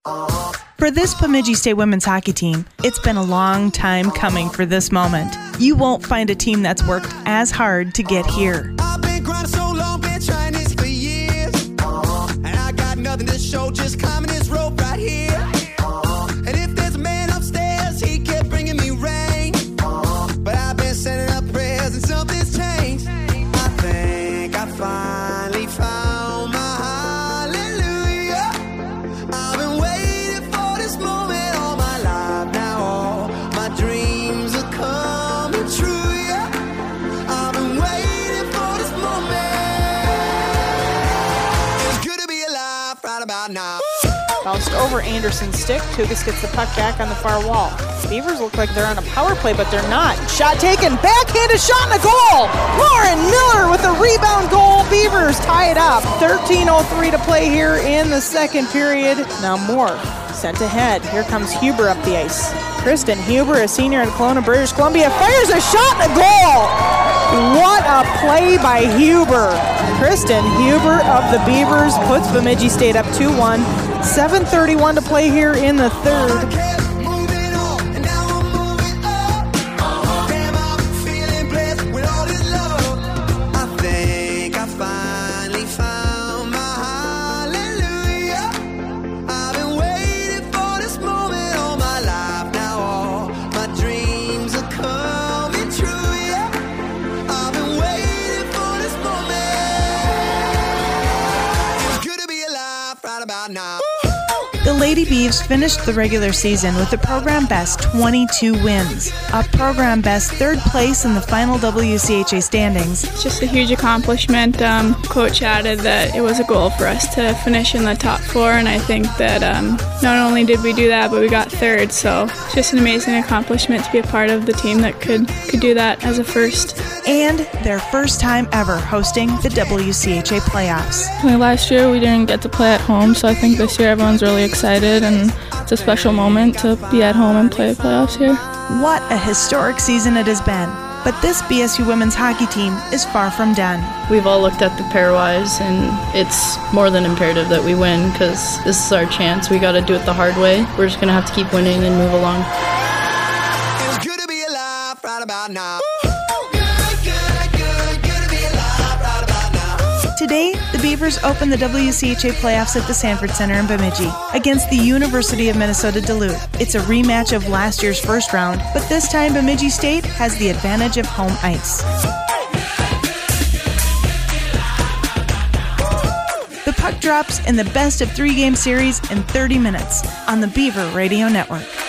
For this Bemidji State women's hockey team, it's been a long time coming for this moment. You won't find a team that's worked as hard to get here. I've been grinding so long, been trying this for years. And I got nothing to show, just climbing this rope right here. And if there's a man upstairs, he kept bringing me rain. But I've been sending up prayers and something's changed. I think I finally found my hallelujah. I've been waiting for this moment all my life now. All my dreams are coming true, yeah. I've been waiting for this moment. It's good to be alive right about now. Bounced over Anderson's stick. Tugas gets the puck back on the far wall. Beavers look like they're on a power play, but they're not. Shot taken. Backhanded shot in the goal. Lauren Miller with a rebound goal. Beavers tie it up. 13:03 to play here in the second period. Now Moore sent ahead. Here comes Huber up the ice. Kristen Huber, a senior in Kelowna, British Columbia, fires a shot in the goal. What a play by Huber. Kristen Huber of the Beavers puts Bemidji State up 2-1. 7:31 to play here in the third. The Lady Beavs finished the regular season with a program best 22 wins, a program best third place in the final WCHA standings. It's just a huge accomplishment. Coach added that it was a goal for us to finish in the top four, and I think that not only did we do that, but we got third. So it's just an amazing accomplishment to be a part of the team that could do that as a first. And their first time ever hosting the WCHA playoffs. Last year we didn't get to play at home, so I think this year everyone's really excited, and it's a special moment to be at home and play playoffs here. What a historic season it has been. But this BSU women's hockey team is far from done. We've all looked at the pairwise, and it's more than imperative that we win because this is our chance. We got to do it the hard way. We're just going to have to keep winning and move along. It's good to be alive right about now. Today, the Beavers open the WCHA playoffs at the Sanford Center in Bemidji against the University of Minnesota Duluth. It's a rematch of last year's first round, but this time Bemidji State has the advantage of home ice. The puck drops in the best of 3-game series in 30 minutes on the Beaver Radio Network.